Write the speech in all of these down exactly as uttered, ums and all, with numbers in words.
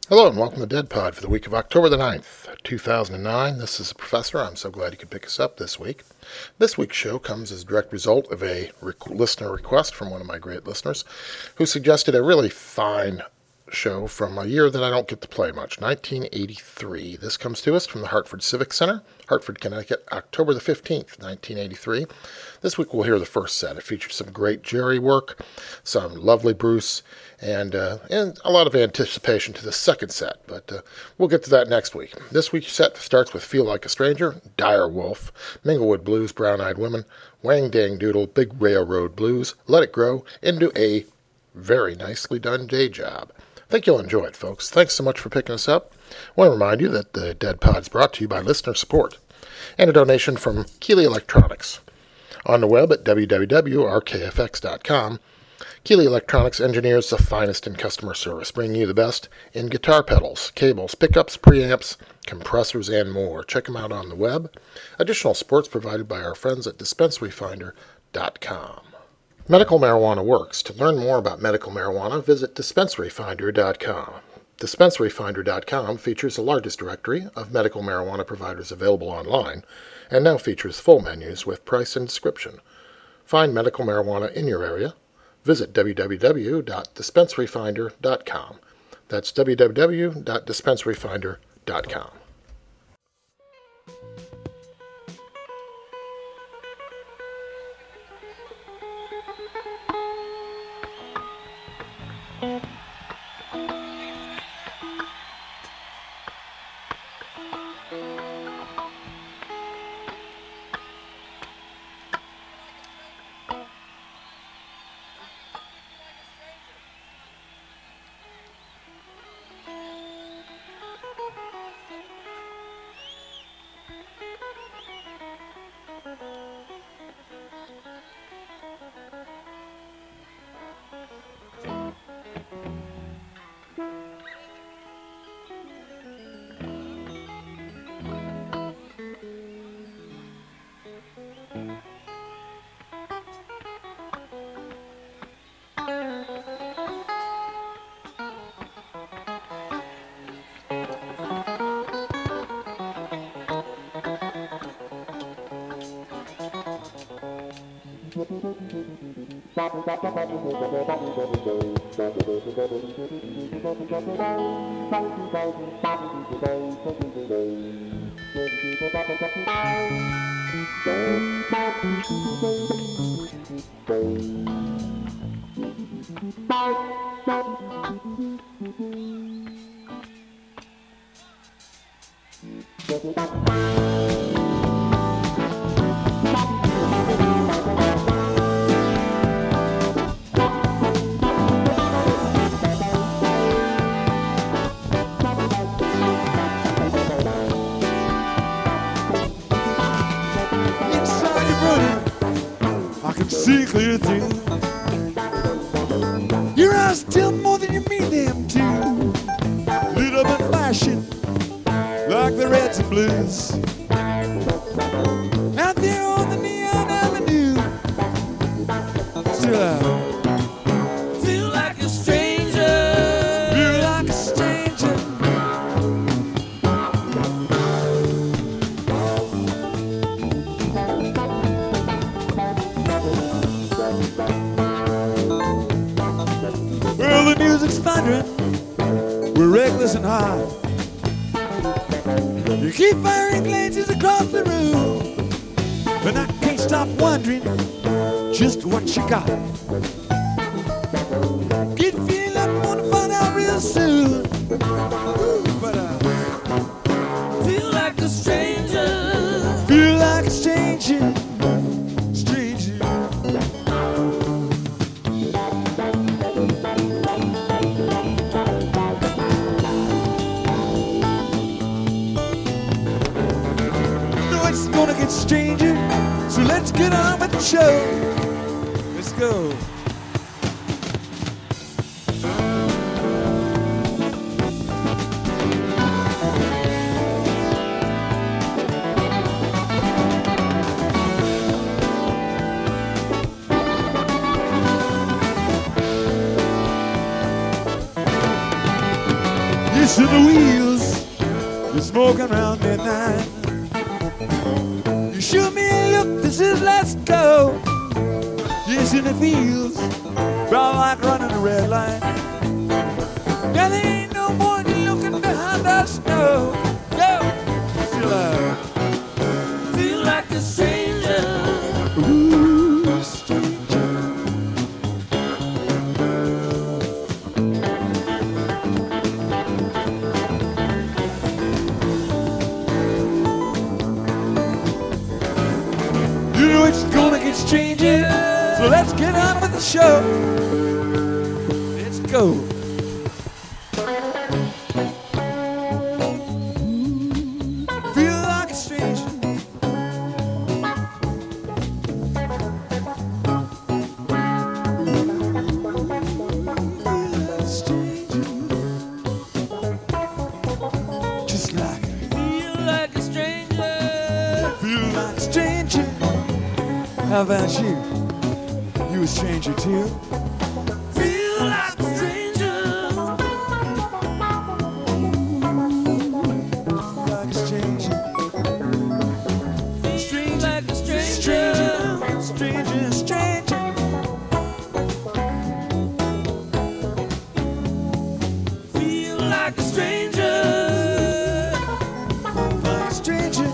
Hello and welcome to Dead Pod for the week of October the ninth, two thousand nine. This is the Professor. I'm so glad you could pick us up this week. This week's show comes as a direct result of a rec- listener request from one of my great listeners who suggested a really fine show from a year that I don't get to play much, nineteen eighty-three. This comes to us from the Hartford Civic Center, Hartford, Connecticut, October the fifteenth, nineteen eighty-three. This week we'll hear the first set. It features some great Jerry work, some lovely Bruce, and uh, and a lot of anticipation to the second set, but uh, we'll get to that next week. This week's set starts with Feel Like a Stranger, Dire Wolf, Minglewood Blues, Brown Eyed Women, Wang Dang Doodle, Big Railroad Blues, Let It Grow, into a very nicely done day job. I think you'll enjoy it, folks. Thanks so much for picking us up. I want to remind you that the Dead Pod is brought to you by listener support and a donation from Keeley Electronics. On the web at w w w dot r k f x dot com, Keeley Electronics engineers the finest in customer service, bringing you the best in guitar pedals, cables, pickups, preamps, compressors, and more. Check them out on the web. Additional support's provided by our friends at dispensary finder dot com. Medical marijuana works. To learn more about medical marijuana, visit dispensary finder dot com. dispensary finder dot com features the largest directory of medical marijuana providers available online, and now features full menus with price and description. Find medical marijuana in your area. Visit w w w dot dispensary finder dot com. That's w w w dot dispensary finder dot com. See clear through. Your eyes tell more than you mean them to. Lit up and flashing like the reds and blues. Out there on the neon avenue. Still out. Feel like a stranger. Feel like a stranger. Well, the music's thundering, we're reckless and high. You keep firing glances across the room, and I can't stop wondering just what you got. Get feeling like I wanna find out real soon. But I feel like a stranger. Feel like a stranger. Stranger. No, it's gonna get stranger. So let's get on with the show. Let's go. greasing the wheels, you're smoking around midnight. You shoot me a look that says let's go. Yes, and it feels about like running a red light. Now there ain't no one looking behind us, no. Go, feel like, feel like a stranger. Ooh, stranger. You know it's gonna get stranger, so let's get on with the show. Let's go. Feel like a stranger. Feel like a stranger. Just like it. Feel like a stranger. Feel like a stranger. How about you? You a stranger too? Feel like a stranger. Like a stranger. Strange like a stranger. Stranger, stranger. Feel like a stranger. Like a stranger.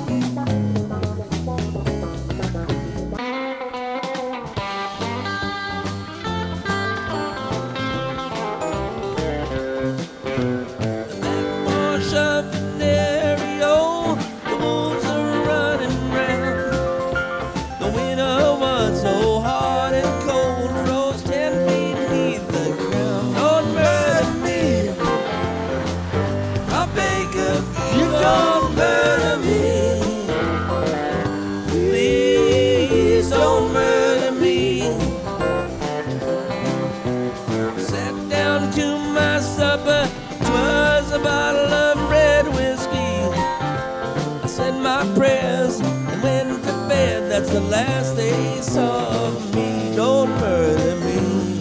That's the last they saw of me. Don't murder me.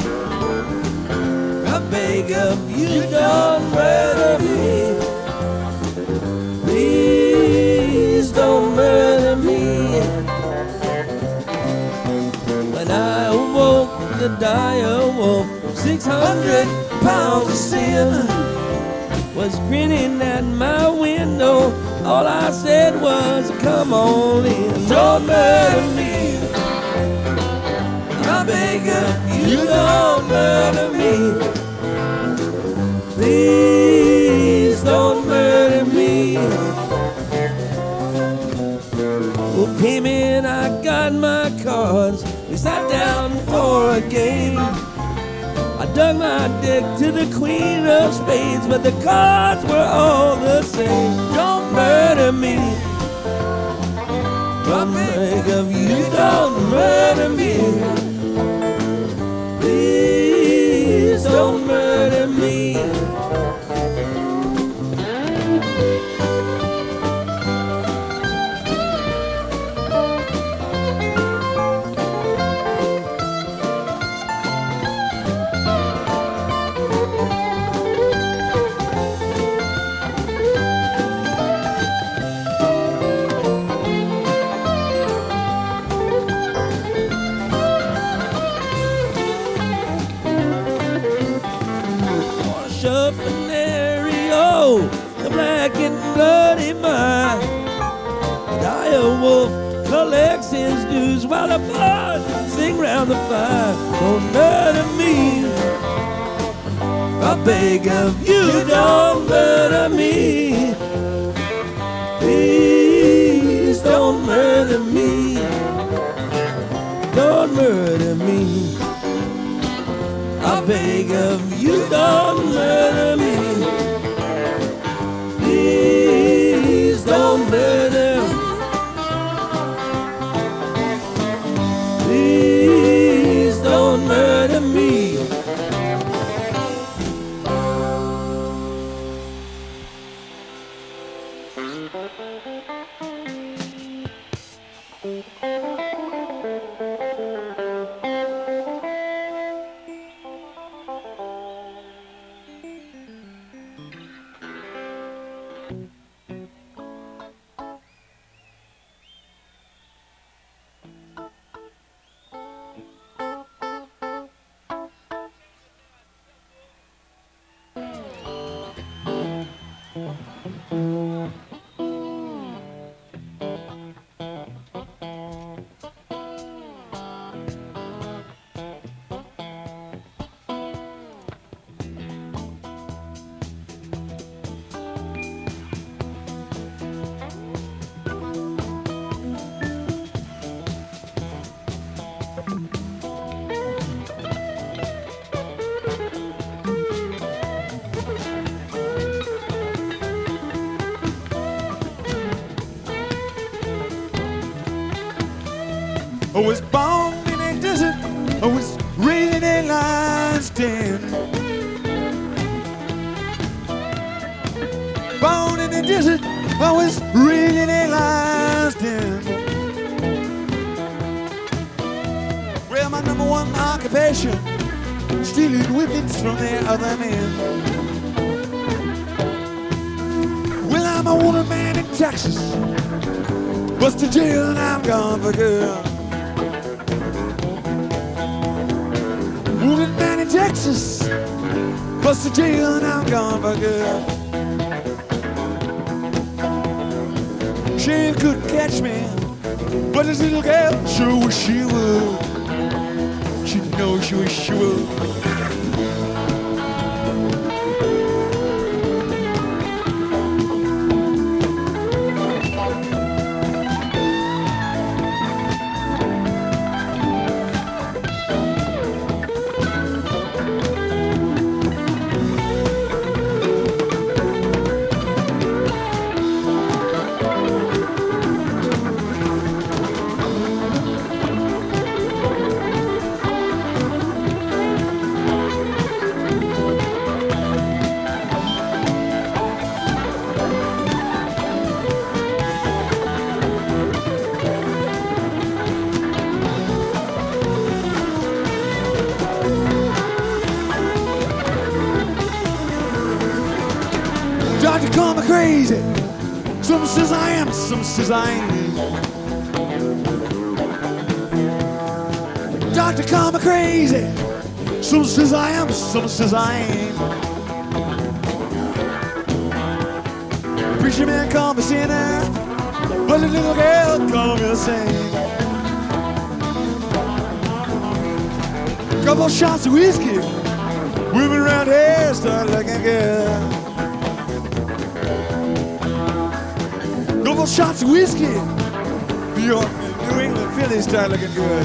I beg of you, don't murder me. Please don't murder me. When I awoke, the die awoke. Six hundred pounds of sin was grinning at my window. All I said was, come on in, don't murder me. I beg of you, don't murder me. Please don't murder me. Well, came in, I got my cards. We sat down for a game. I dug my dick to the queen of spades, but the cards were all the same. Don't murder me. I beg of you, don't murder me. Please don't murder me. The black and bloody mine. Dire wolf collects his dues while the birds sing round the fire. Don't murder me. I beg of you, don't murder me. Please don't murder me. Don't murder me. I beg of you, don't murder me. Please don't murder. Please don't murder me. I was born in a desert, I was raised in a lion's den. Born in a desert, I was raised in a lion's den. Well, my number one occupation, stealing whippets from the other men. Well, I'm a wanted man in Texas, bust to jail and I'm gone for good. Wounded man in Texas, bust to jail and I'm gone for good. She couldn't catch me, but this little girl sure wish she would. She knows she wish she would. Doctor call me crazy. Some says I am, some says I ain't. Doctor call me crazy. Some says I am, some says I ain't. Preacher man call me sinner, but the little girl call me a saint. Couple shots of whiskey, women around here start looking good. Couple shots of whiskey, New York, New England, Philly start looking good.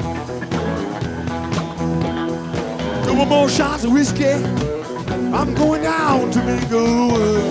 Couple more shots of whiskey, I'm going down to Minglewood.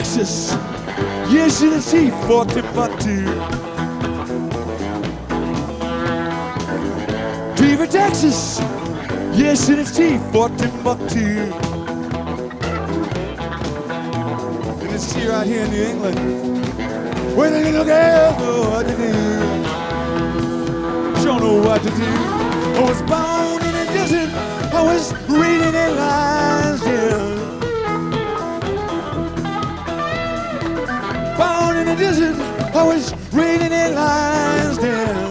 Texas. Yes, in the T for Timbuktu. T for Texas. Yes, in the T for Timbuktu. And it's T right here in New England. Where the little girls know what to do. Don't know what to do. I was born in a desert. I was reading in lines, yeah. Born in a desert. I was reading in lines, yeah.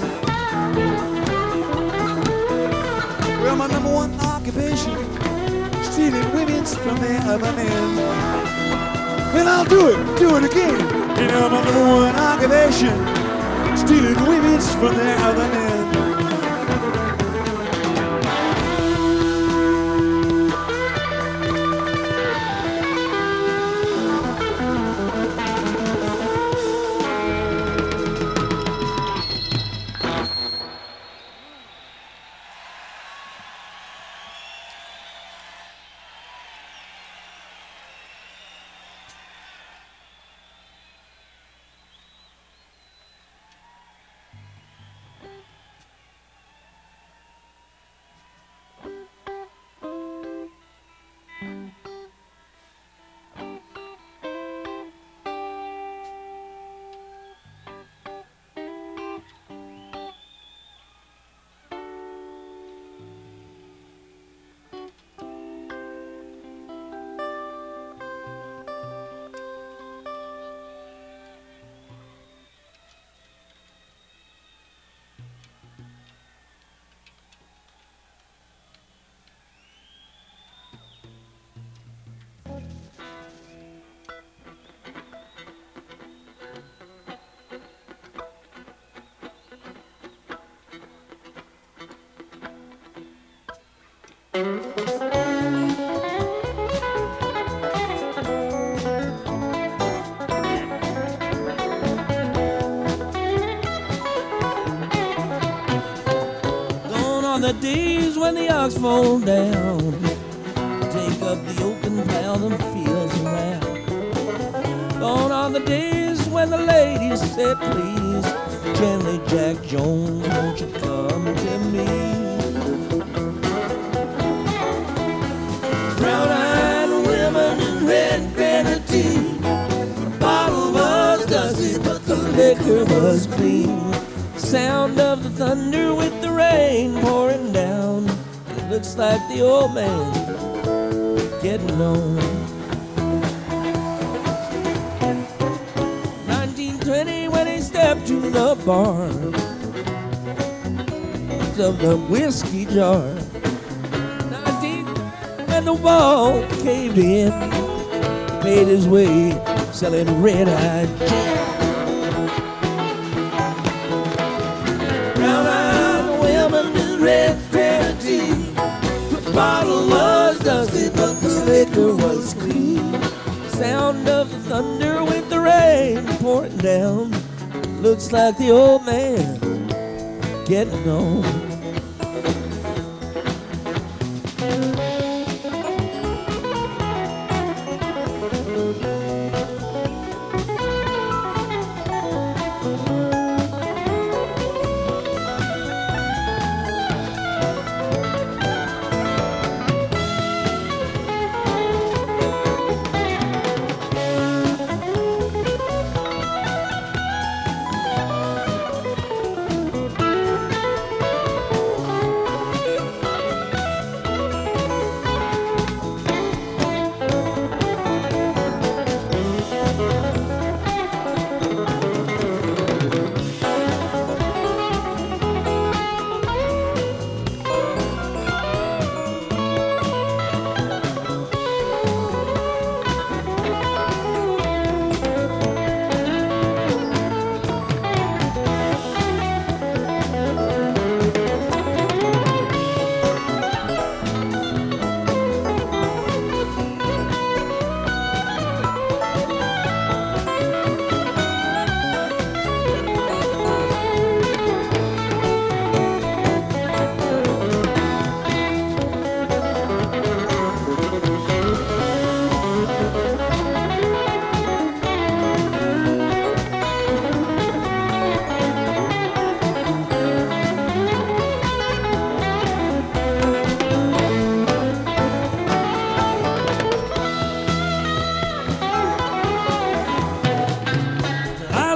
Well, my number one occupation, stealing women's from their other men. And I'll do it, do it again. You know, my number one occupation, stealing women's from their other men. The days when the ox fall down, take up the open plow and fields around. Gone are the days when the ladies said, please, gently Jack Jones, won't you come to me? Brown-eyed women in red grenadine, the bottle was dusty, but the liquor was clean. Sound of the thunder with the rain pouring down. It looks like the old man getting on. nineteen twenty when he stepped to the bar of the whiskey jar. nineteen when the wall caved in, he paid his way selling red-eyed gin. Red grenadine, the bottle was dusty, but the liquor was clean. Sound of the thunder with the rain pouring down. Looks like the old man getting on.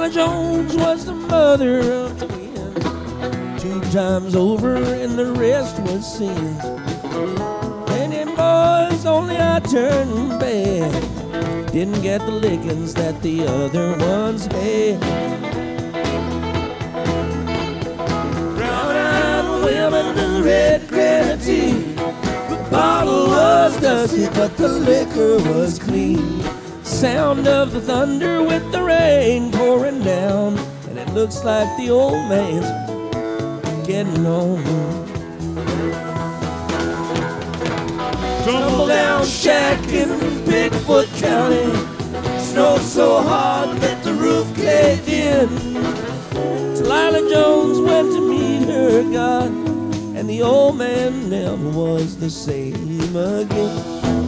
Lila Jones was the mother of twins, two times over and the rest was sin. And them boys only I turned bad, didn't get the lickings that the other ones had. Brown-eyed women and red grenadine, the bottle was dusty but the liquor was clean. Sound of the thunder with the rain pouring down, and it looks like the old man's getting on. Tumble down shack in Bigfoot County, snowed so hard that the roof caved in. Lila Jones went to meet her God, and the old man never was the same again.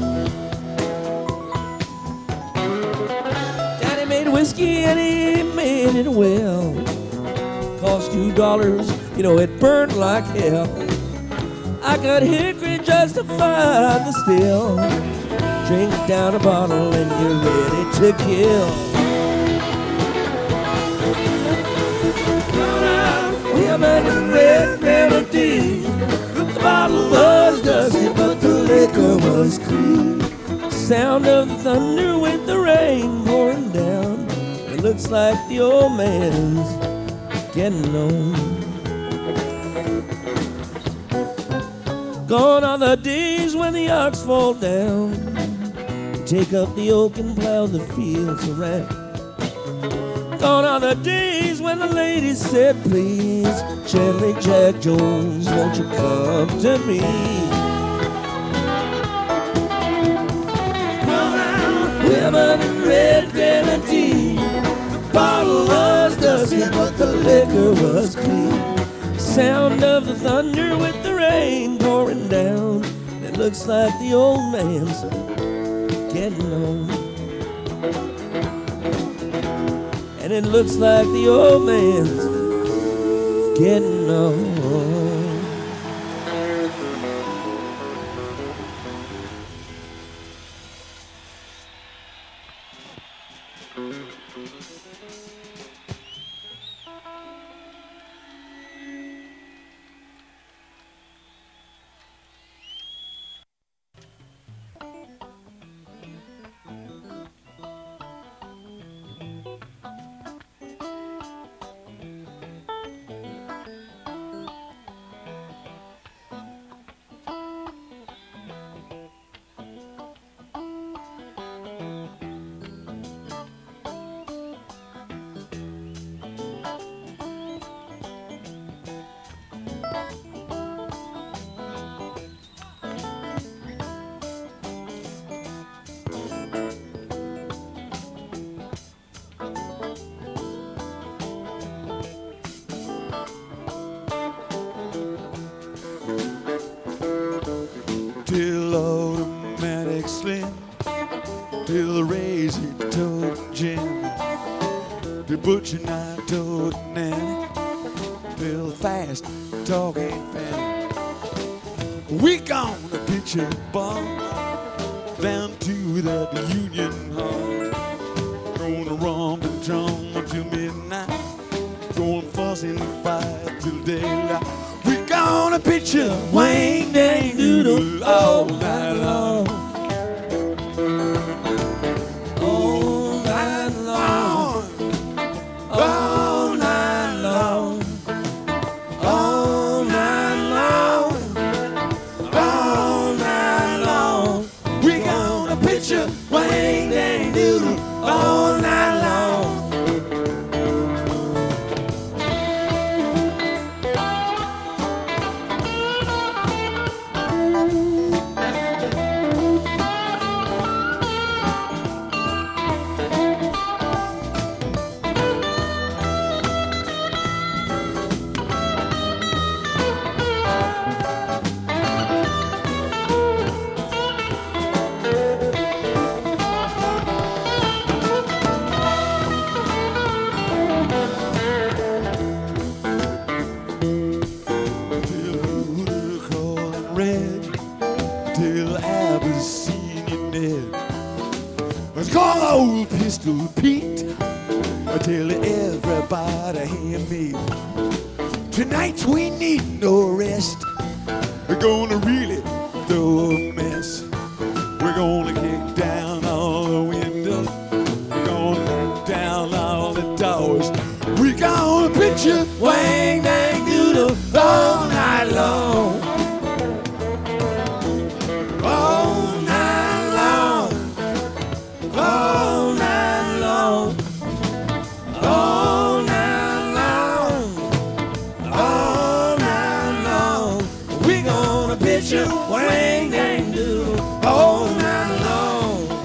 Daddy made whiskey and he made it well. Cost two dollars, you know it burned like hell. I got hickory just to find the still. Drink down a bottle and you're ready to kill. Women in red grenadine, the bottle was dusty but the liquor was clean. Sound of the thunder with the rain pouring down, it looks like the old man's getting on. Gone are the days when the ox fall down, take up the yoke and plow the fields around. Gone are the days when the ladies said, please, gently Jack Jones, won't you come to me? Women in red grenadine, the bottle was dusty but the liquor was clean. Sound of the thunder with the rain pouring down, it looks like the old man's getting on. And it looks like the old man's getting on. Till automatic slim, till the razor toed Jim, till butcher knife toed Nanny, till fast talking Fanny. We gonna pitch a bomb down to the Union Hall. Gonna romp and drum until midnight, going fuss and fight till daylight. We gonna pitch a wang dang doodle all night long. All night long. All night long. All night long. All night long. We gonna pitch a wang dang doodle all night long. Till Abyssinian Ned was called Old Pistol Pete, tell everybody hear me. Tonight we need no rest. We're gonna really throw a mess. We're gonna kick down all the windows. We're gonna kick down all the doors. We're gonna pitch you wang dang doodle all night long. All night long. All night long. All night long. All night long. We're gonna pitch you wang dang doodle all night long.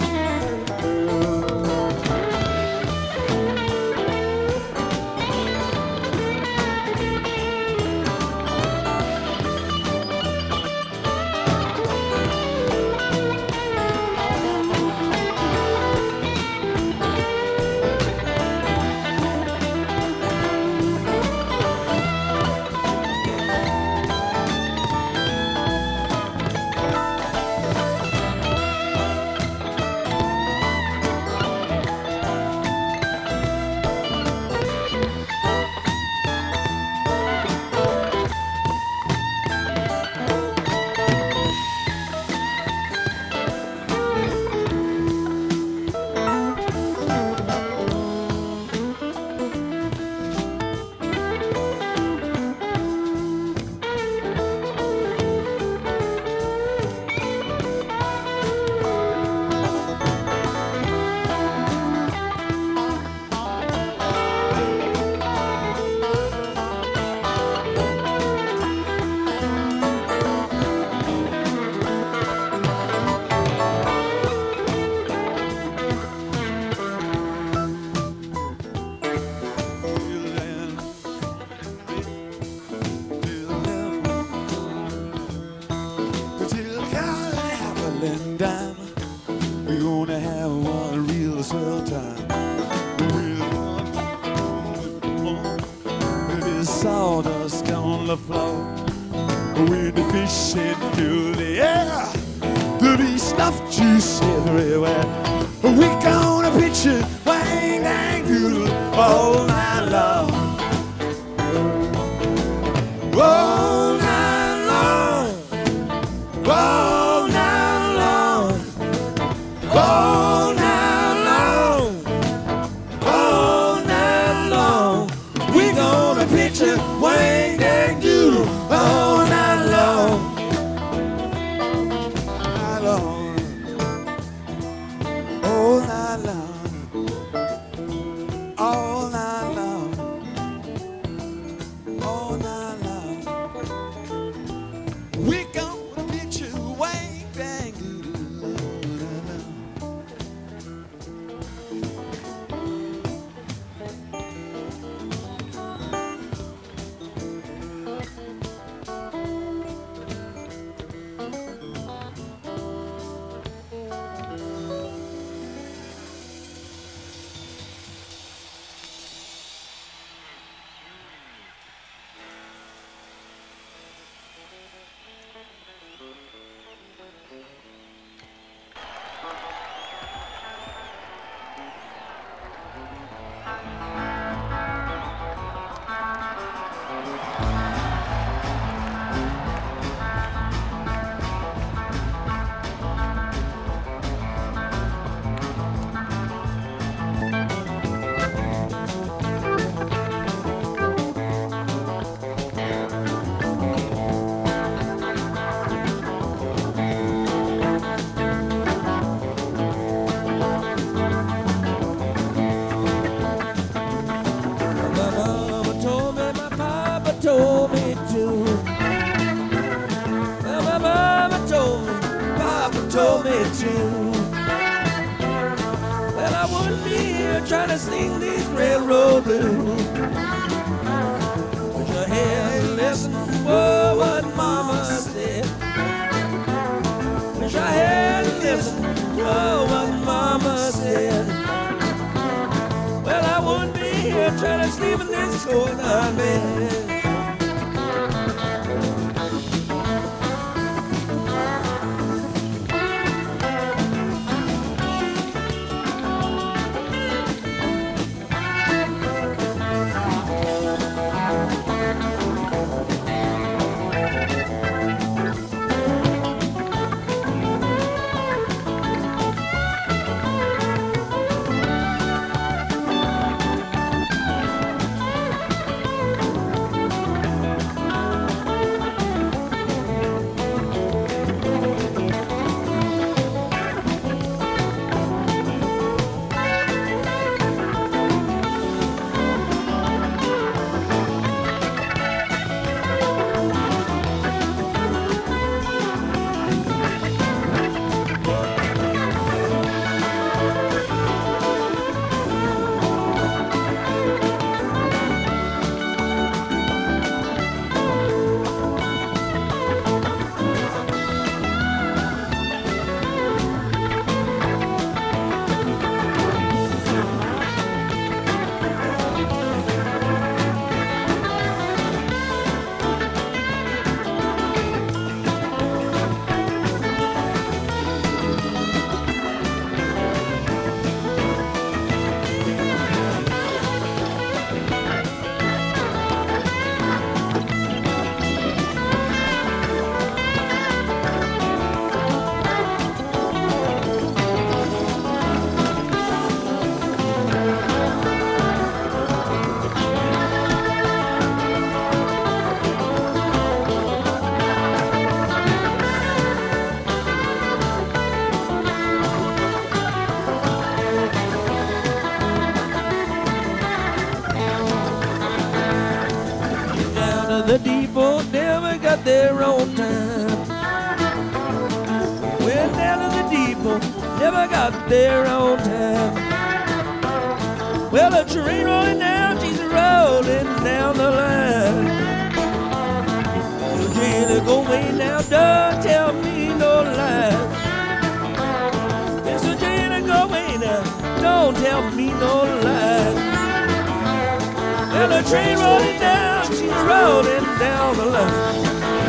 We're gonna have one real swell time. There's sawdust on the floor. With the fish into the air, there'll be stuffed juice everywhere. We're gonna pitch it wang dang doodle all night long. All night long. All night long. All night long. All night long. We're gonna pitch it wang dang doodle all night long. Night long. All night long. All night long. All night long. We're gonna pitch it wang dang doodle all night long. Told me to. Well, my mama told me, Papa told me to. Well, I wouldn't be here trying to sing these railroad blues. Wish I had listened to what Mama said. Wish I had listened to what Mama said. Well, I wouldn't be here trying to sleep in this cold night bed. of the depot never got there on time. Went down to the depot, never got there on time. Well, the train rolling down, she's rolling down the line. The train going now, don't tell me no lies. It's a train going now, don't tell me no lies. Well, the train rolling down, she's rolling down the line.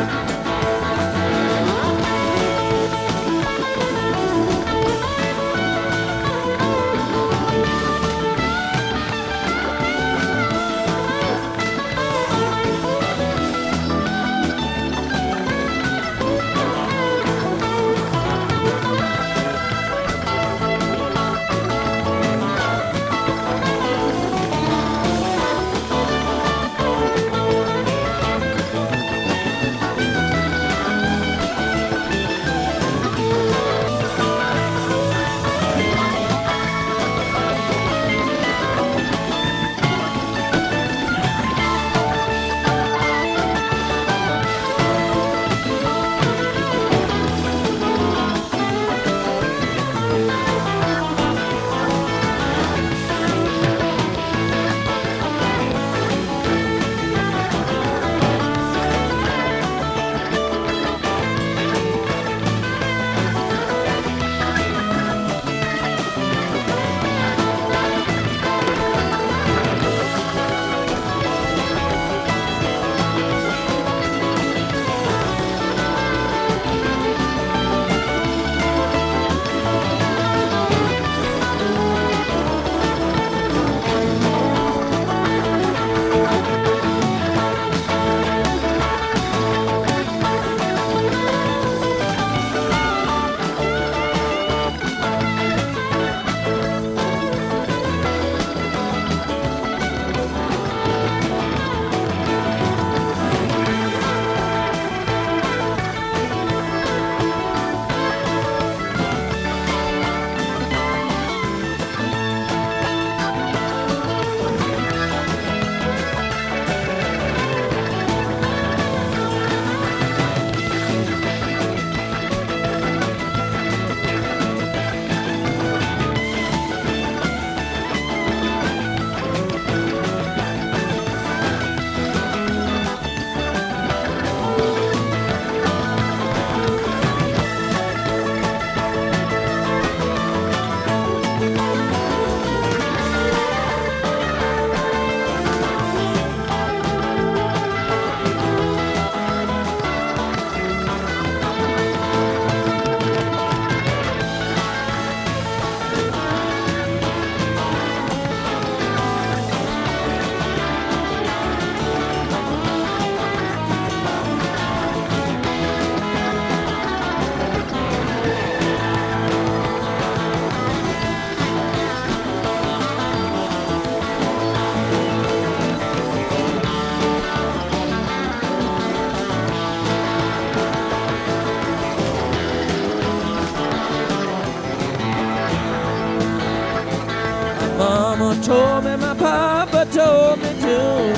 Told me, my papa told me to.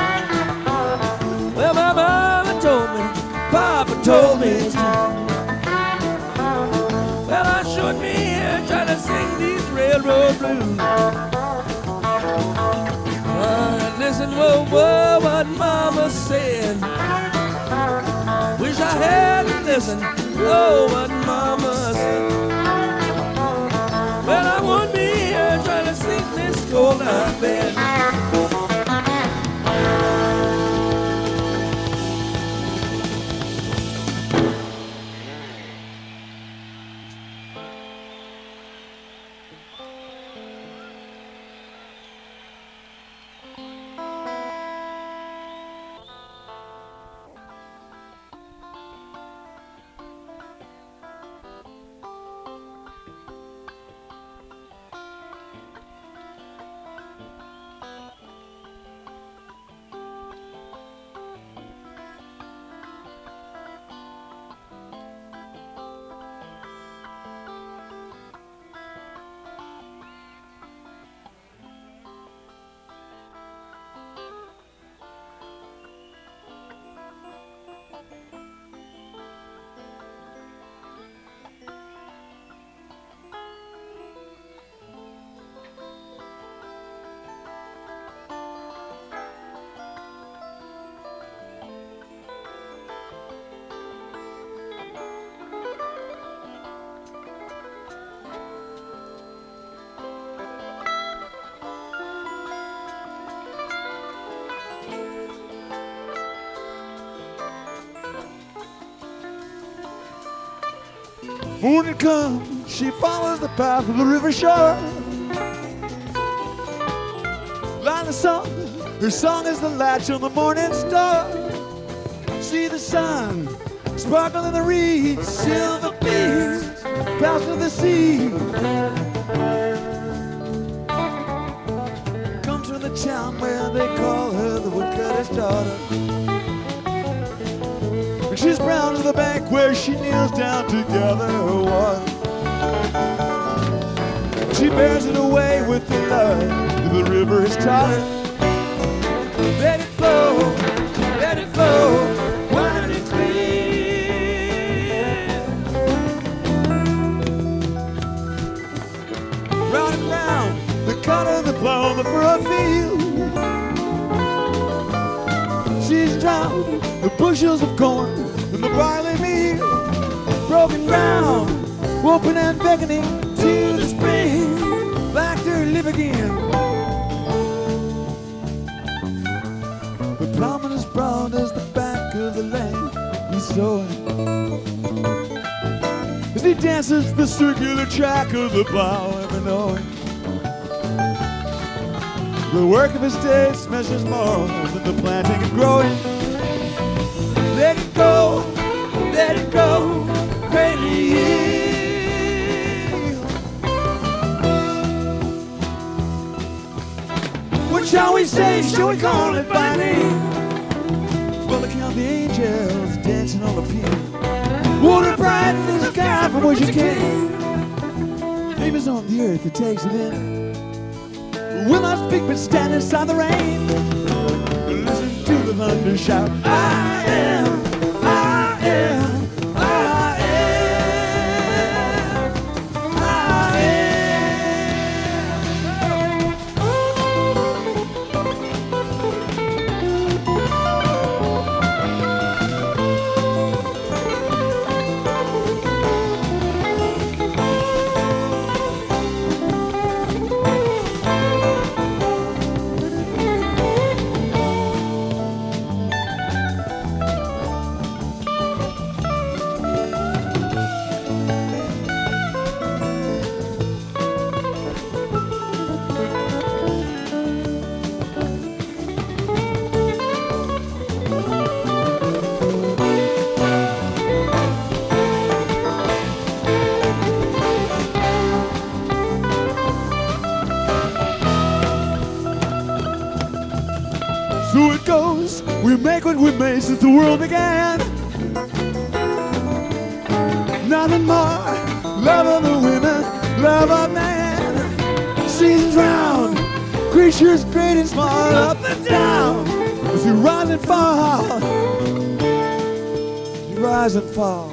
Well, my mama told me, papa told me to. Well, I shouldn't be here trying to sing these railroad blues. But listen, whoa, whoa, what mama said. Wish I hadn't listened, oh, what mama said. Well, I wouldn't be here trying to sing this cold night bed. Morning comes, she follows the path of the river shore. Like the sun, her song is the latch on the morning star. See the sun sparkle in the reeds, silver beams pass to the sea. Comes from the town where they call her the woodcutter's daughter. And she's brown to the bank where she kneels down to gather her water. She bears it away with the love that the river has taught her. Let it flow, let it flow, wide and clear. Round and round, the cut of the plow, the furrow field. She's drowned the bushels of corn and the barley meal. Broken ground, open and beckoning to the spring, back to live again. The plowman is brown as the back of the land he's sowing, as he dances the circular track of the plow, ever knowing the work of his days measures more than the planting and growing. Let it go, let it go, cradle yield. What shall we say? Shall we call it by name? Well, I count the angels dancing on the pier. Water bright in the sky from which you came. Name is on the earth that takes it in. Will not speak but stand inside the rain. Listen to the thunder shout, I am, I am, I am, I So it goes, we make what we made since the world began. Nothing more, love of the women, love of man. Seasons round, creatures great and small, up and down. As you rise and fall, you rise and fall.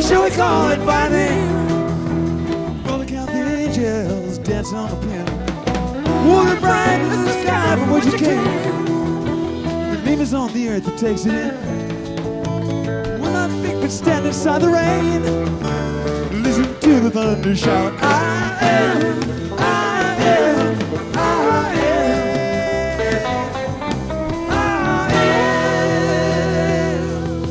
shall we call it by name? Rolling out the angels, dancing on the piano. Water bright as the sky from which you came. The name is on the earth that takes it in. We're not big but stand inside the rain. Listen to the thunder shout. I am, I am, I am, I am.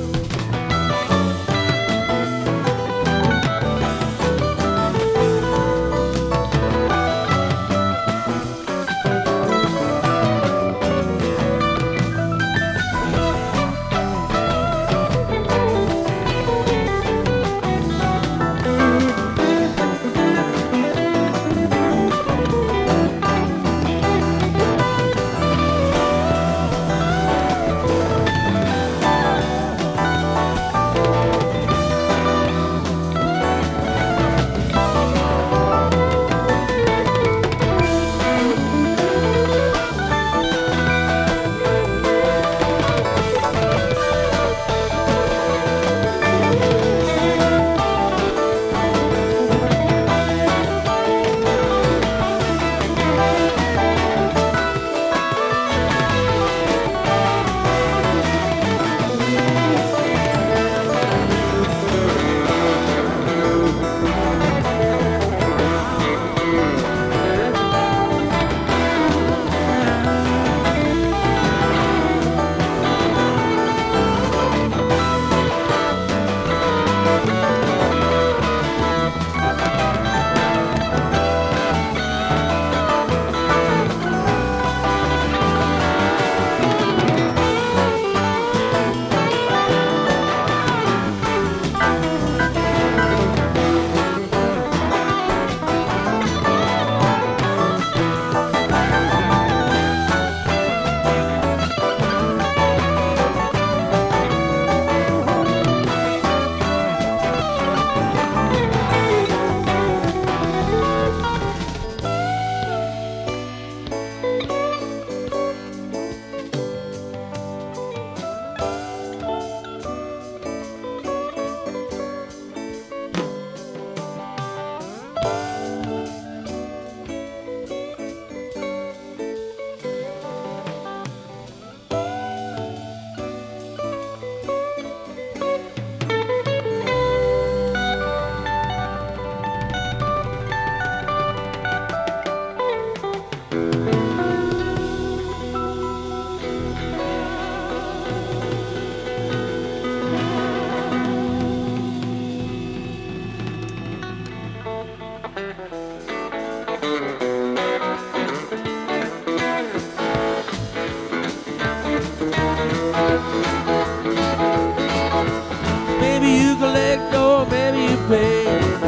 pay.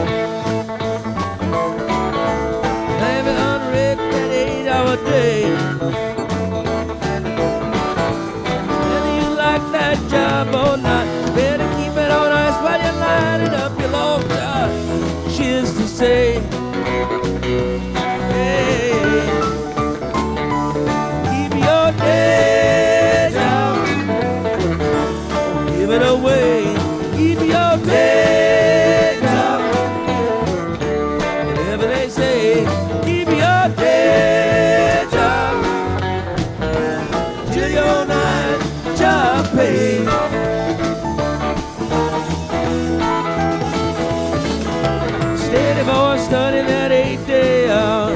Maybe hundred and eight hour day. Whether you like that job or not, better keep it on ice while you're lining up your long shot. Cheers to say, hey, keep your day job, give it away. Keep your day job. Whatever they say, keep your day job till your night job pays. Steady boy, study that eight day hour.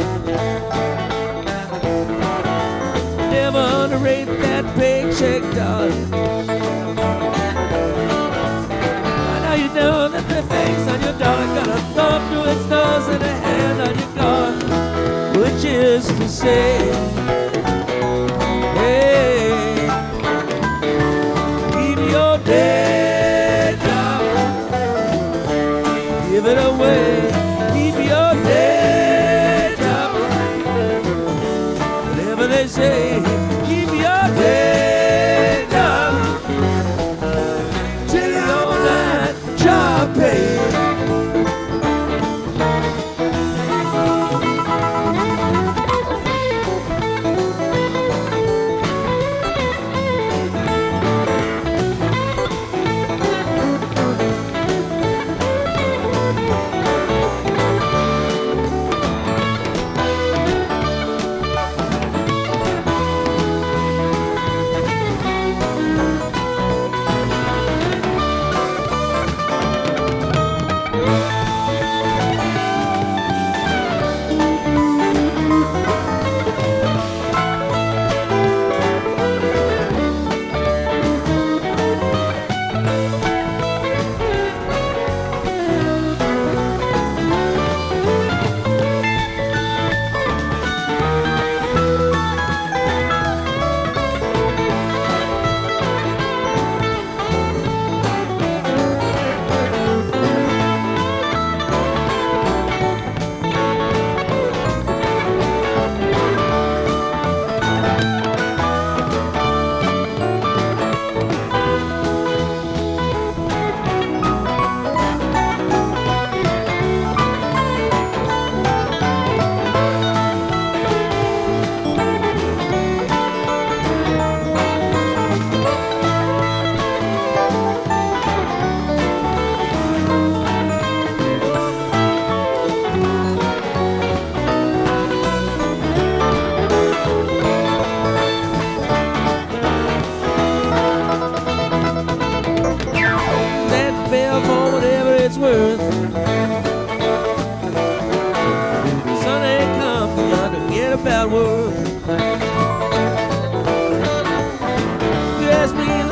Never underrate that paycheck dollar. Know that the face on your dog got a thumb through its nose and a hand on your car, which is to say, hey, keep your day job, give it away, keep your day job, whatever they say, keep your day job till your night job pays.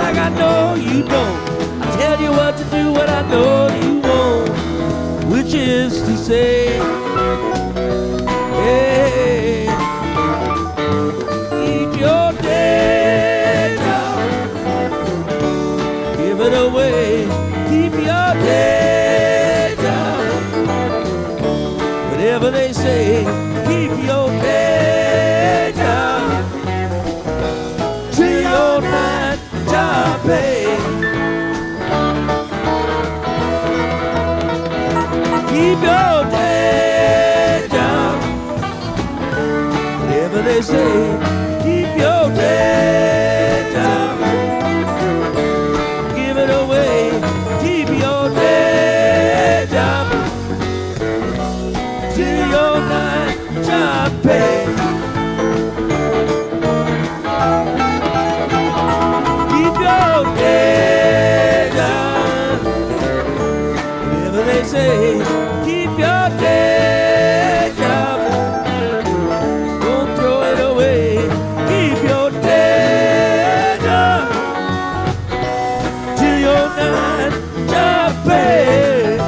like I know you don't. I tell you what to do when I know you won't, which is to say, hey, keep your day job, give it away, keep your day job, whatever they say, keep your day job, till your night job pay. Keep your day job, whatever they say, keep your day job, give it away, keep your day job, till your night job pay. Keep your day job, whatever they say. Keep your day job, don't throw it away. Keep your day job, till your night job pay.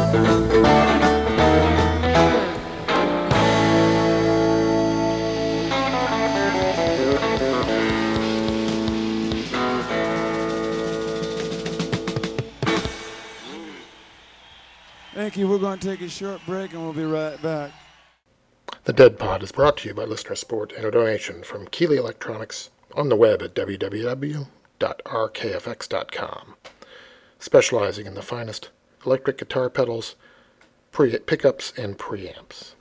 Thank you. We're going to take a short break and we'll be right back. The Dead Pod is brought to you by listener support and a donation from Keeley Electronics on the web at w w w dot r k f x dot com, specializing in the finest electric guitar pedals, pre- pickups, and preamps.